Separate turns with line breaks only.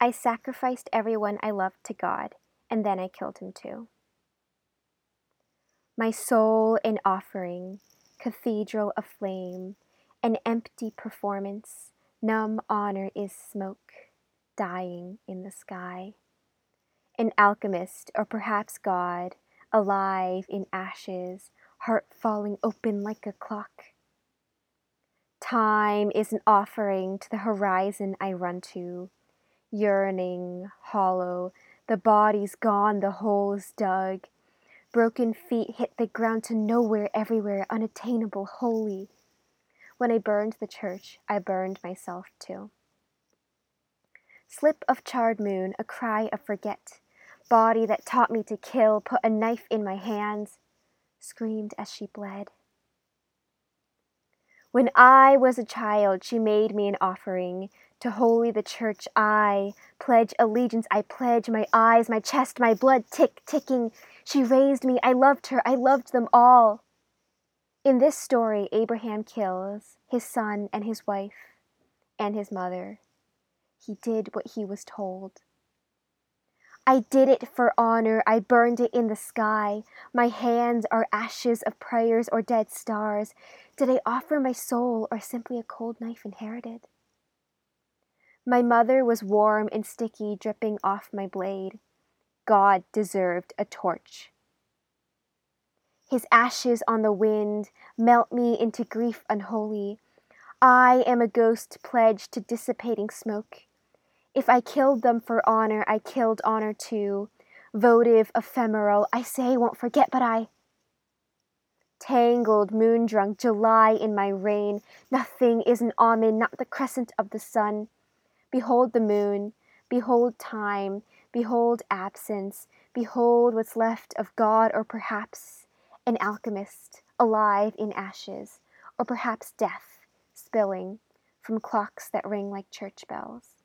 I sacrificed everyone I loved to God, and then I killed him too. My soul an offering, cathedral aflame, an empty performance, numb honor is smoke, dying in the sky. An alchemist, or perhaps God, alive in ashes, heart falling open like a clock. Time is an offering to the horizon I run to, yearning, hollow, the body's gone, the hole's dug. Broken feet hit the ground to nowhere, everywhere, unattainable, holy. When I burned the church, I burned myself too. Slip of charred moon, a cry of forget. Body that taught me to kill, put a knife in my hands, screamed as she bled. When I was a child, she made me an offering. To holy the church I pledge allegiance, I pledge my eyes, my chest, my blood ticking. She raised me, I loved her, I loved them all. In this story, Abraham kills his son and his wife and his mother. He did what he was told. I did it for honor, I burned it in the sky. My hands are ashes of prayers or dead stars. Did I offer my soul or simply a cold knife inherited? My mother was warm and sticky, dripping off my blade. God deserved a torch. His ashes on the wind melt me into grief unholy. I am a ghost pledged to dissipating smoke. If I killed them for honor, I killed honor too. Votive, ephemeral, I say won't forget, but I... Tangled, moon-drunk, July in my reign. Nothing is an omen, not the crescent of the sun. Behold the moon, behold time, behold absence, behold what's left of God, or perhaps an alchemist, alive in ashes, or perhaps death, spilling from clocks that ring like church bells.